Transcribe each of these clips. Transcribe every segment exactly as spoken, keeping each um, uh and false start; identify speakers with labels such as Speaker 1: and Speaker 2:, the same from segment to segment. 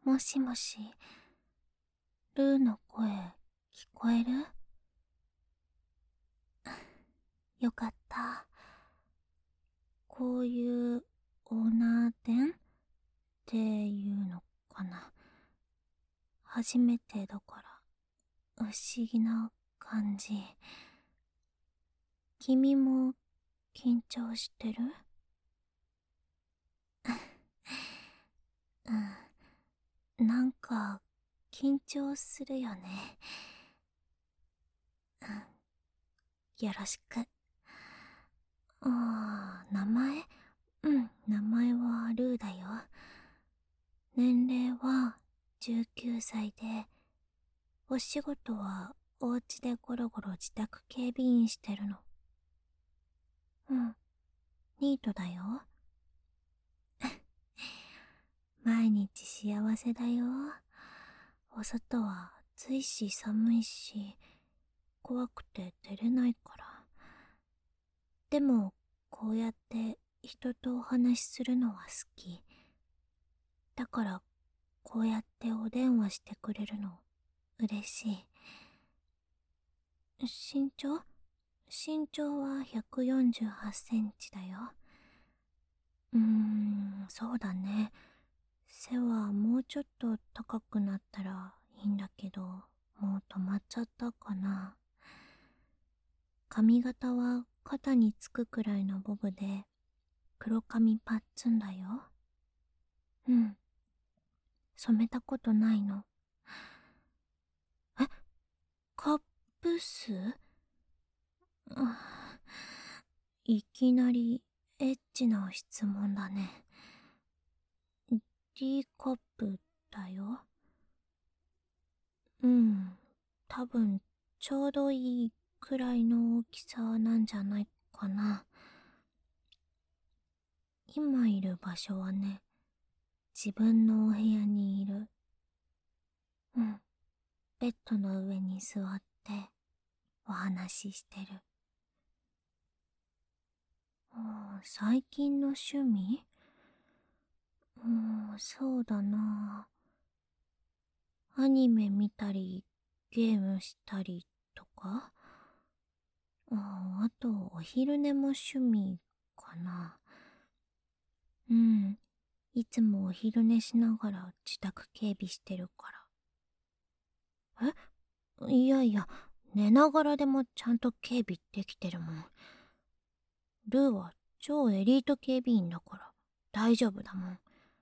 Speaker 1: もしもし、ルーの声聞こえる？よかった。こういうオーナー店っていうのかな。初めてだから不思議な感じ。君も緊張してる？うん、なんか緊張するよね。うん、よろしく。ああ、名前？うん、名前はルーだよ。年齢はじゅうきゅうさいで、お仕事はお家でゴロゴロ自宅警備員してるの。うん、ニートだよ。毎日幸せだよ。お外は暑いし寒いし、怖くて出れないから。でも、こうやって人とお話しするのは好き。だから、こうやってお電話してくれるの嬉しい。身長？身長はひゃくよんじゅうはちセンチだよ。うーん、そうだね。背はもうちょっと高くなったらいいんだけど、もう止まっちゃったかな。髪型は肩につくくらいのボブで、黒髪パッツンだよ。うん。染めたことないの。え、カップス？あ、いきなりエッチな質問だね。D カップだよ。うん、多分ちょうどいいくらいの大きさなんじゃないかな。今いる場所はね、自分のお部屋にいる。うん、ベッドの上に座ってお話ししてる。うん、最近の趣味？うん、そうだな。アニメ見たり、ゲームしたりとか。ああと、お昼寝も趣味かな。うん。いつもお昼寝しながら自宅警備してるから。え？いやいや、寝ながらでもちゃんと警備できてるもん。ルーは超エリート警備員だから大丈夫だもん。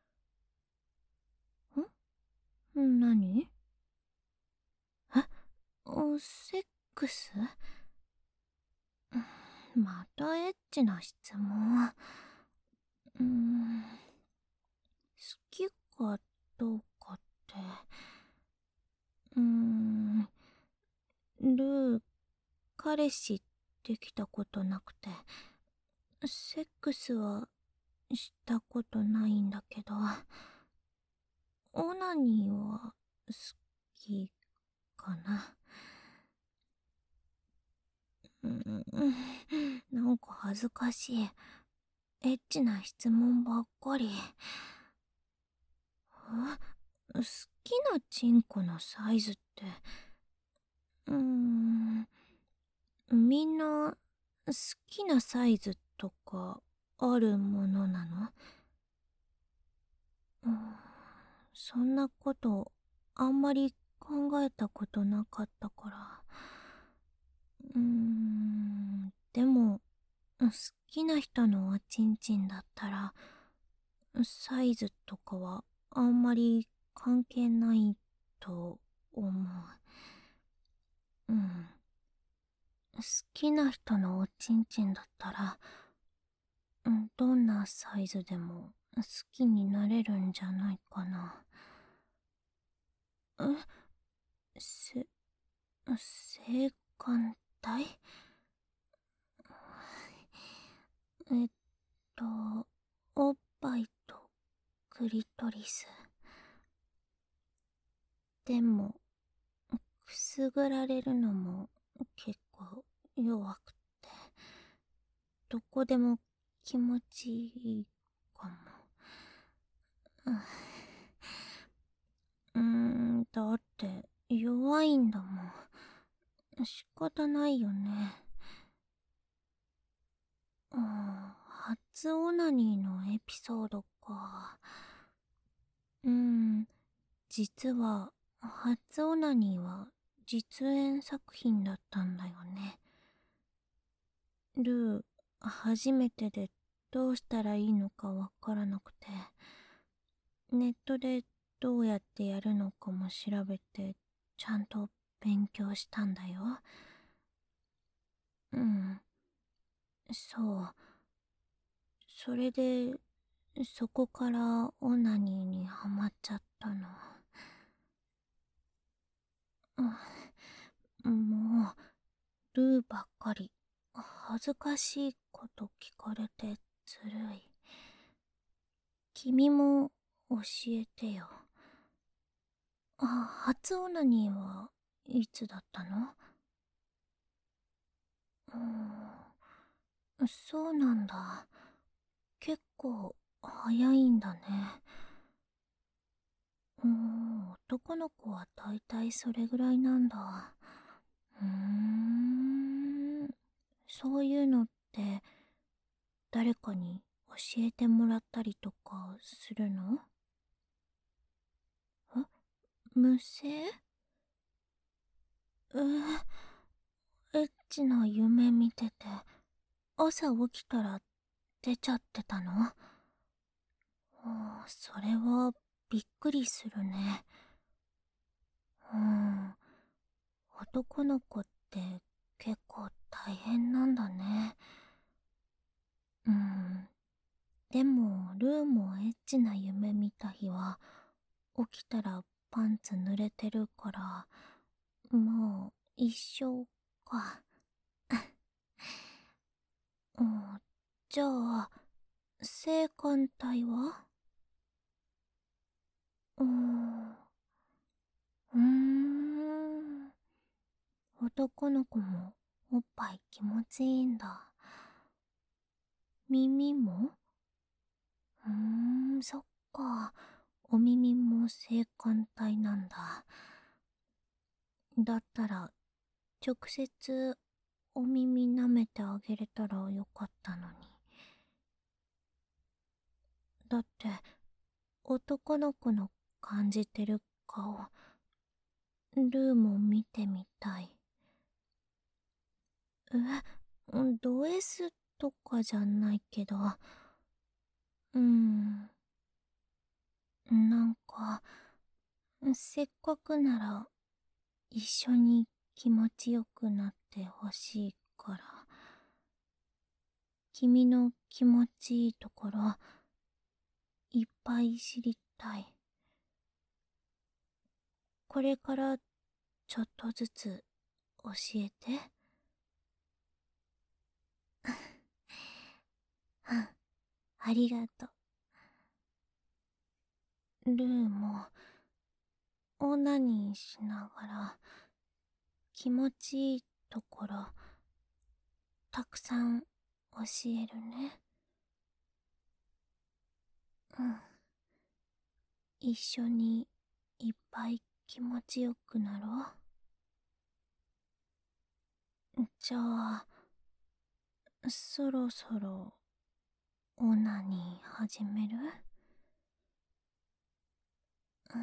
Speaker 1: ん？何？え？おセックス？またエッチな質問。うーん、好きかどうかって。うーん、ルー、彼氏できたことなくて、セックスはしたことないんだけど、オナニーは好きかな。うーん、なんか恥ずかしい。エッチな質問ばっかり。え、好きなチンコのサイズって、うーん、みんな好きなサイズとかあるものなの？うん、そんなことあんまり考えたことなかったから。うーん、でも好きな人のおちんちんだったらサイズとかはあんまり関係ないと思う。うん。好きな人のおちんちんだったら、うん、どんなサイズでも好きになれるんじゃないかな。え、せ、性感帯？えっと、おっぱいとクリトリス。でも、くすぐられるのも結構弱くて、どこでも気持ちいいかも。 仕方ないよね。うん、初オナニーのエピソードか。うん、実は、初オナニーは実演作品だったんだよね。ルー、初めてでどうしたらいいのかわからなくて、ネットでどうやってやるのかも調べて、ちゃんと勉強したんだよ。うん、そう。それで、そこからオナニーにハマっちゃったの。うん、もう、ルーばっかり、恥ずかしいこと聞かれてずるい。君も教えてよ。あ、初オナニーはいつだったの？うーん、そうなんだ。結構早いんだね。うーん、男の子はだいたいそれぐらいなんだ。うーん、そういうのって誰かに教えてもらったりとかするの？え、無声？えー、エッチな夢見てて朝起きたら出ちゃってたの？あ、それはびっくりするね。うん、男の子って結構大変なんだね。うん、でもルーもエッチな夢見た日は起きたらパンツ濡れてるから、もう一緒か。うん、じゃあ性感帯は？うーん、うーん、男の子もおっぱい気持ちいいんだ。耳も？うーん、そっか。お耳も性感帯なんだ。だったら、直接お耳舐めてあげれたらよかったのに。だって、男の子の感じてる顔、ルーも見てみたい。え、ド S とかじゃないけど、うん、なんか、せっかくなら一緒に気持ちよくなってほしいから、君の気持ちいいところいっぱい知りたい。これからちょっとずつ教えて。うん、ありがとう。ルーもオナニーしながら気持ちいいところたくさん教えるね。うん、一緒にいっぱい気持ちよくなろう。じゃあそろそろオナニー始める？うん、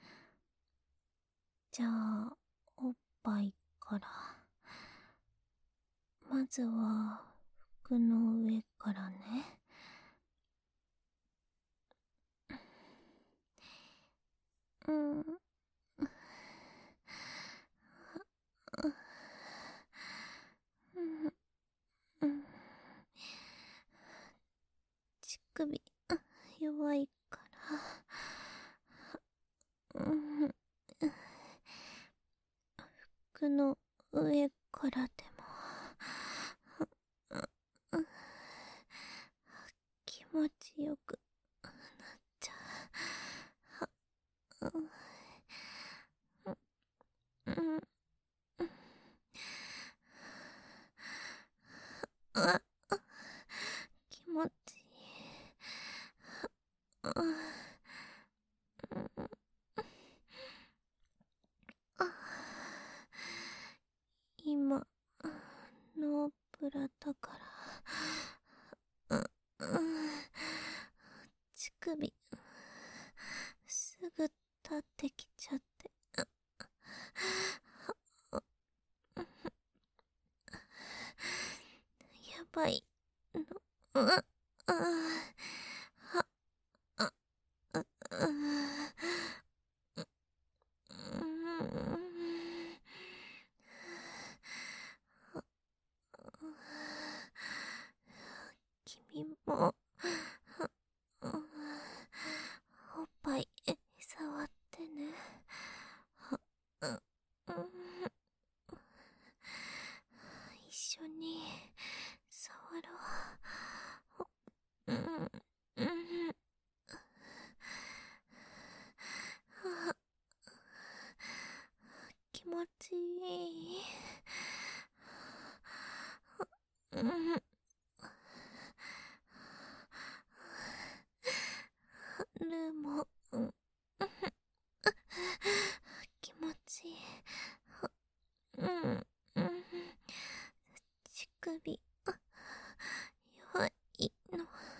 Speaker 1: じゃあおっぱいから。まずは服の上からね。うん、うん、乳首弱いから、うん、服の上からでも気持ちよくなっちゃう。うん、あ、気持ちいい。 ってきちゃって。やばいの。ううあはあう君もおっぱい触ってね。一緒に触ろう。うんうん気持ちいい。うんルーも、うん、気持ちいい。うん、うん、乳首、弱いの。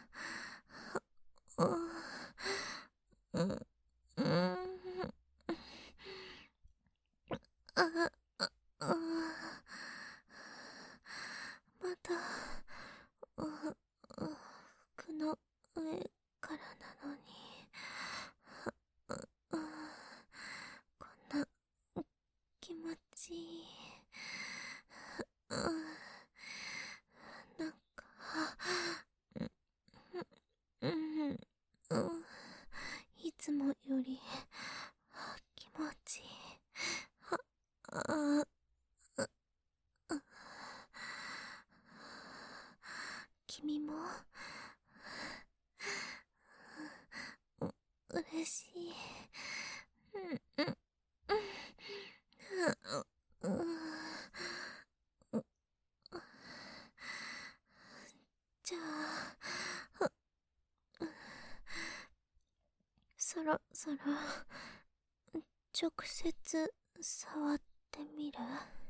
Speaker 1: うん、うん、あ、あ、あ、まだ、う、う、服の上からなのに。こんな気持ちいい。なんか、うん、うん、いつもより気持ちいい。あ、あ、君もう嬉しい。うん、うん、うん、うん、じゃあ、そろそろ直接触ってみる？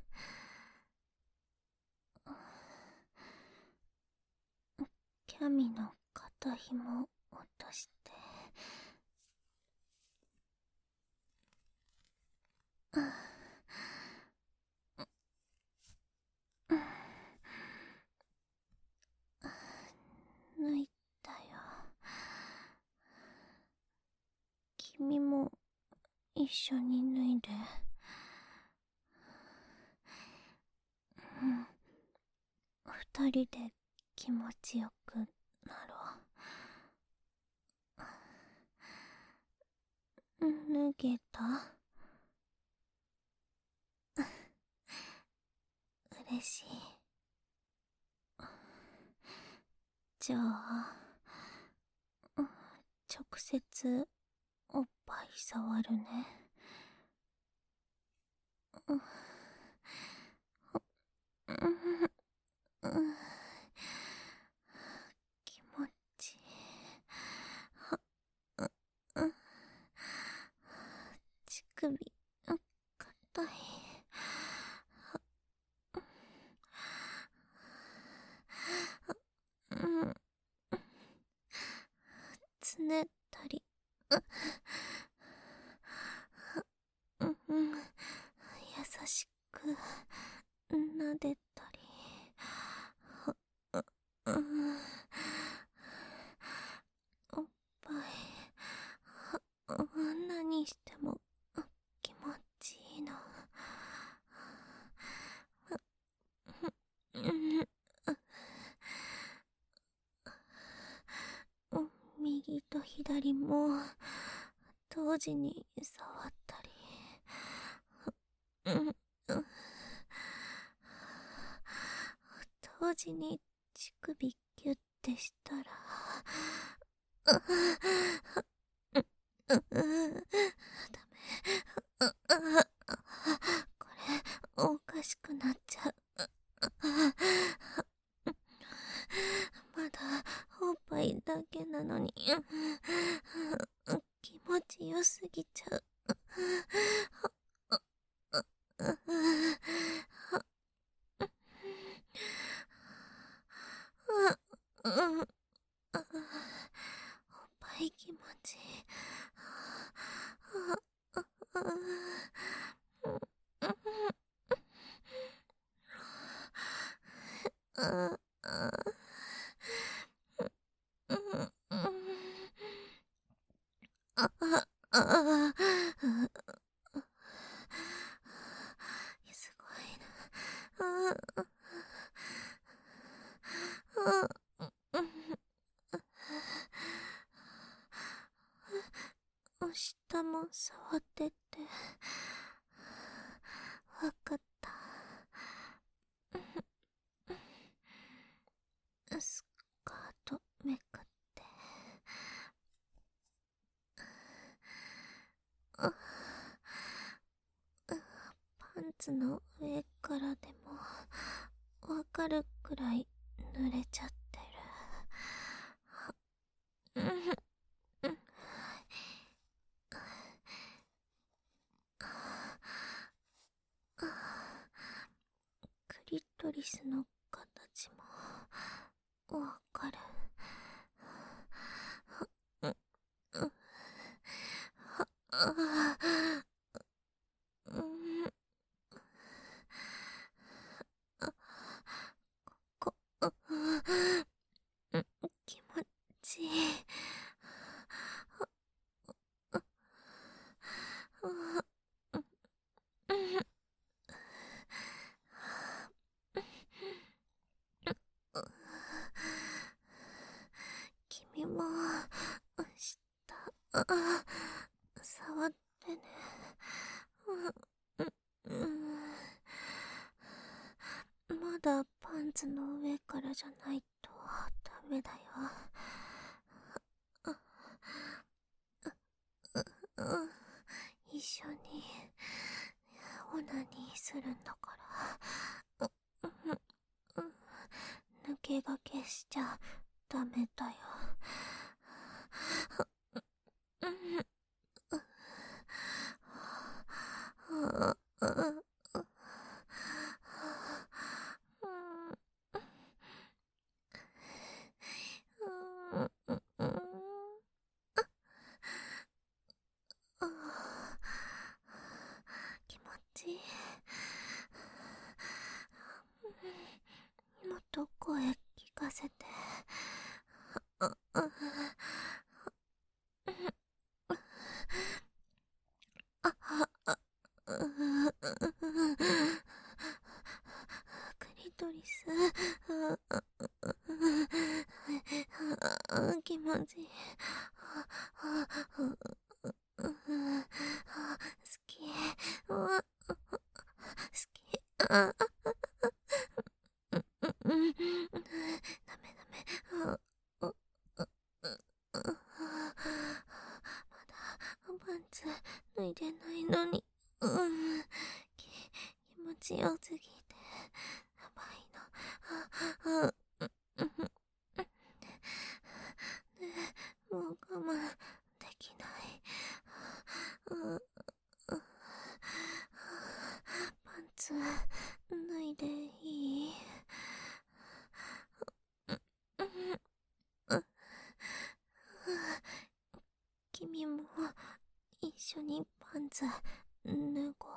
Speaker 1: キャミの肩紐落として。脱いだよ。君も一緒に脱いで。うん。二人で気持ちよくなろう。脱げた？嬉しい。じゃあ、直接おっぱい触るね。うんうん、気持ちいい。うん、乳首硬い。うん、つねったり。うん、優しく撫でたり。うん、おっぱい何しても気持ちいいの。右と左も同時に触ったり、同時に乳首ギュッてしたら、ダメ。これおかしくなっちゃう。まだおっぱいだけなのに気持ちよすぎちゃう。おっぱい気持ちいい。 ああ、すごいな。ああ、下も触ってってわかった。スカートめくってパンツの上からでもわかるくらい濡れちゃってる。クリトリスの形もわかる。こ、気持ちいい。君も下触ってね。まだパンツの上からじゃないとダメだよ。一緒にオナニーするんだから、抜け駆けしちゃダメだよ。気持ちいい。もっと声聞かせて。クリトリス気持ちいい。好き好き。ダメダメ。まだパンツ脱いでないのに、気持ちよすぎてやばいの。もう我慢できない。パンツ脱いでいい？君も一緒にパンツ脱ご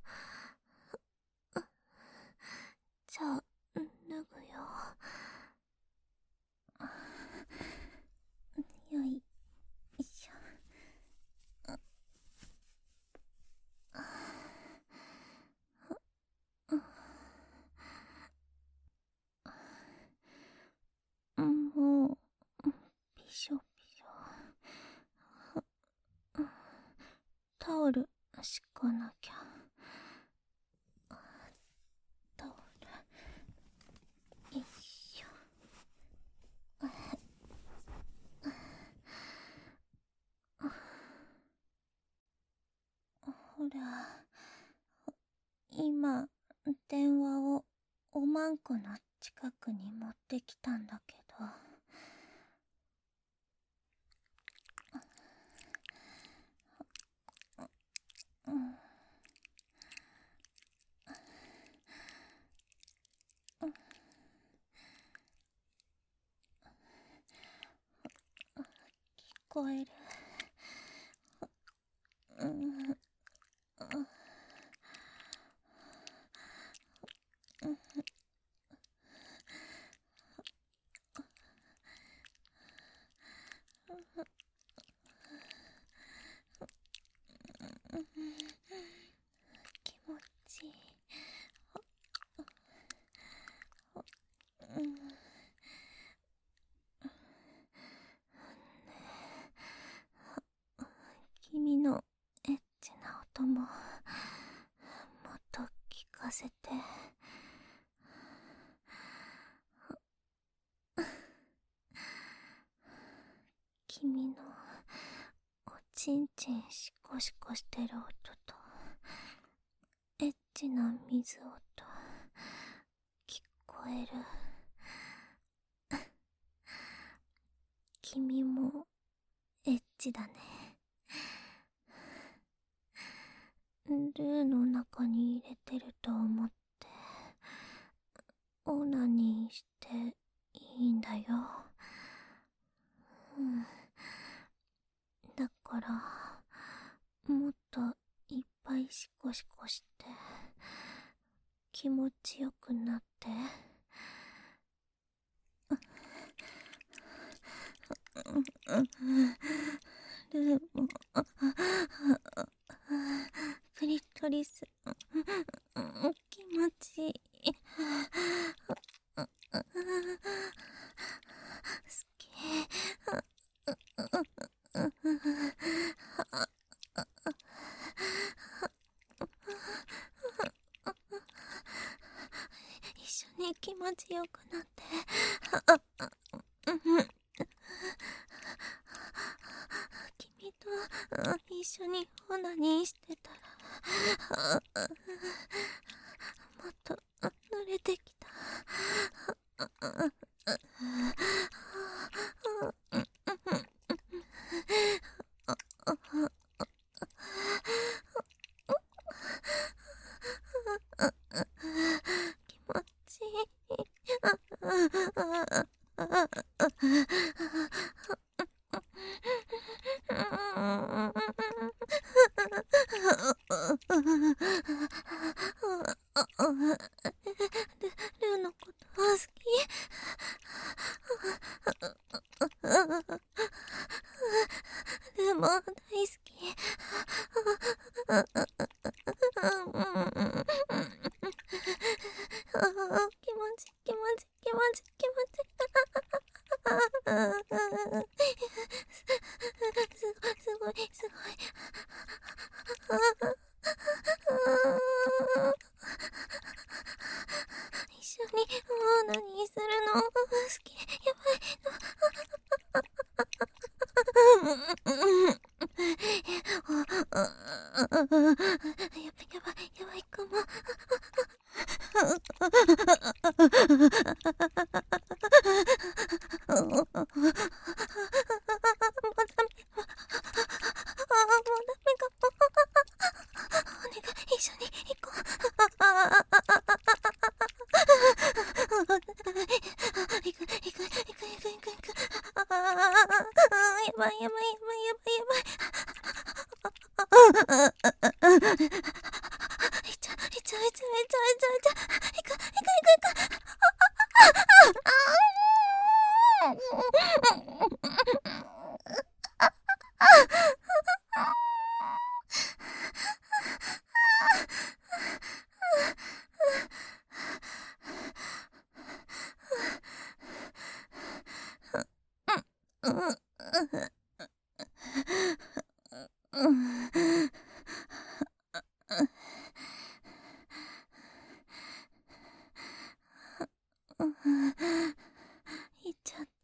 Speaker 1: う。じゃあ脱ぐよ。よいしょ。もうびしょびしょ。タオル敷かなきゃ。タオルよいしょ。ほら、今電話をおまんこの近くに持ってきたんだけど、うん聞こえる。うん音ももっと聞かせて。君のおちんちんシコシコしてる音とエッチな水音聞こえる。君もエッチだね。ルーの中に入れてると思ってオナニーしていいんだよ。うん、だからもっといっぱいシコシコして気持ちよくなって。ルーもクリトリス気持ちいい。好き。一緒に気持ちよくなって。君と一緒にオナニーしてたらもっと慣れてきた。気持ちいい。ルーのこと好き。ルーも大好き。気持ち気持ち気持ち気持ちすごいすごいすごい。一緒にオナニーするの好き。やばい。やばいやばいやばいかも。行っちゃった。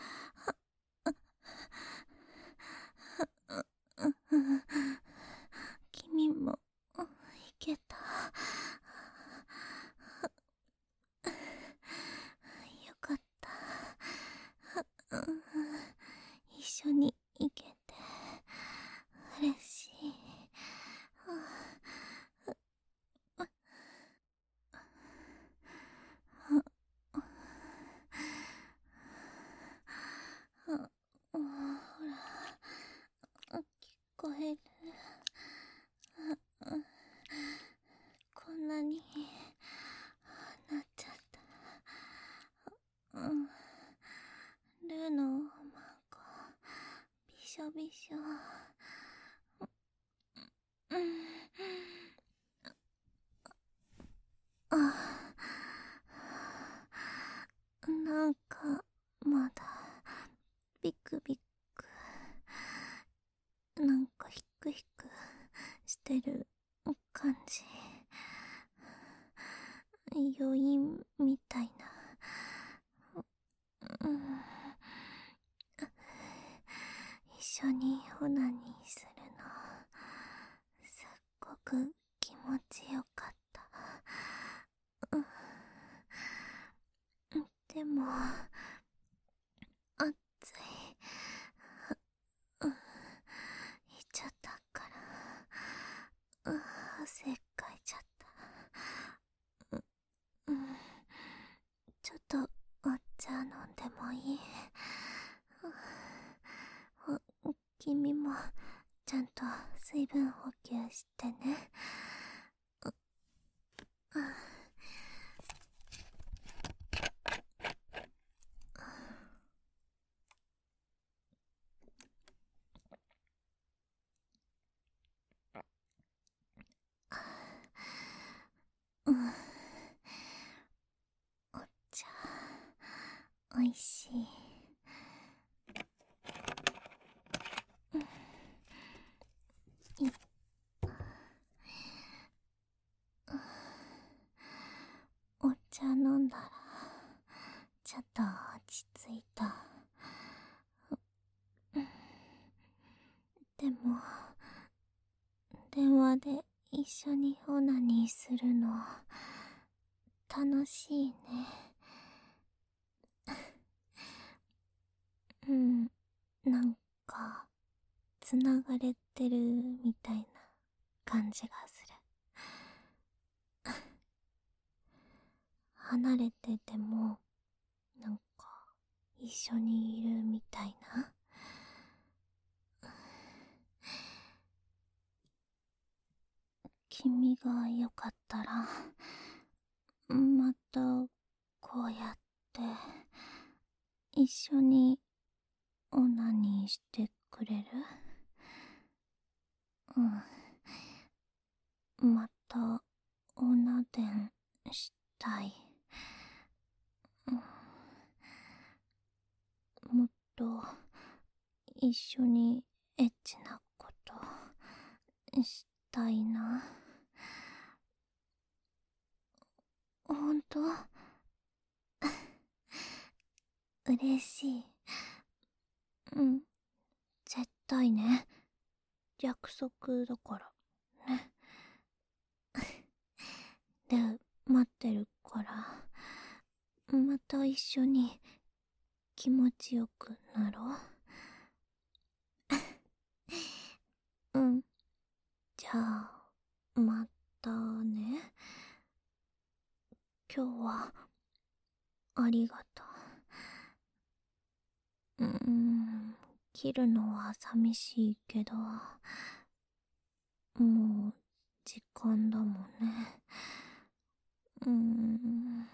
Speaker 1: 君も行けた。よかった。一緒に行けて嬉しい。ほら、聞こえる。こんなになっちゃった。ルーのマンコびしょびしょ。なんかまだビクビクなんかヒクヒクしててる感じ。余韻みたいな。うん、一緒にオナニーするのすっごく気持ちよかった。うん、でも暑い。うん、いちゃったから、うん、汗かいちゃった。うん、ちょっとお茶飲んでもいい？お、君もちゃんと水分補給してね。うん、お茶おいしい。うん、いお茶飲んだらちょっと落ち着いた。でも電話で一緒にオナニーするの楽しいね。うん、なんかつながれてるみたいな感じがする。離れててもなんか一緒にいるみたいな。君がよかったらまたこうやって一緒にオナニーしてくれる？うん、またオナデンしたい。うん、もっと一緒にエッチなことしたいな。ほんと？嬉しい。うん、絶対ね。約束だからね。で、待ってるから、また一緒に気持ちよくなろう。うん、じゃあまたね。今日はありがとう。うーん、切るのは寂しいけど、もう時間だもんね。うーん、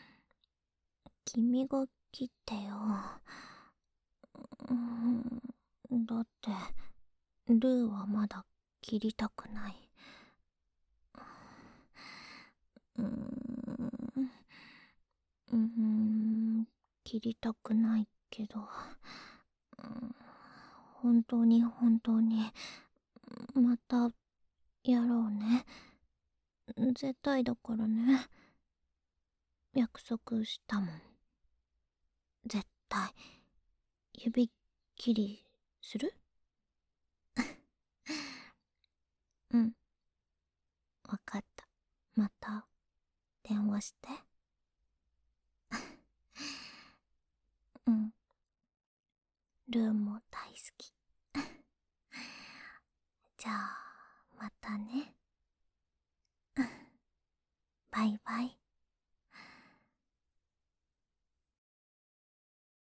Speaker 1: 君が切ってよ。うーん、だってルーはまだ切りたくない。うーん、うーん、切りたくないけど、うん、本当に本当にまたやろうね。絶対だからね。約束したもん。絶対指切りする？うん、わかった。また電話して。うん、ルーも大好き。じゃあまたね。バイバイ。